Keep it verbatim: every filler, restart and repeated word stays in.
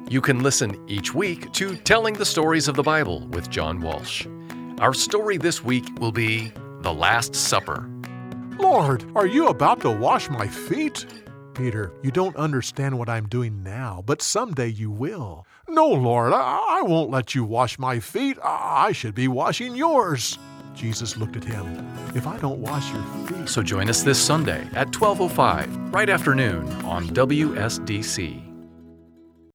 You can listen each week to Telling the Stories of the Bible with John Walsh. Our story this week will be The Last Supper. Lord, are you about to wash my feet? Peter, you don't understand what I'm doing now, but someday you will. No, Lord, I, I won't let you wash my feet. I, I should be washing yours. Jesus looked at him. If I don't wash your feet... So join us this Sunday at twelve oh five, right after noon on W S D C.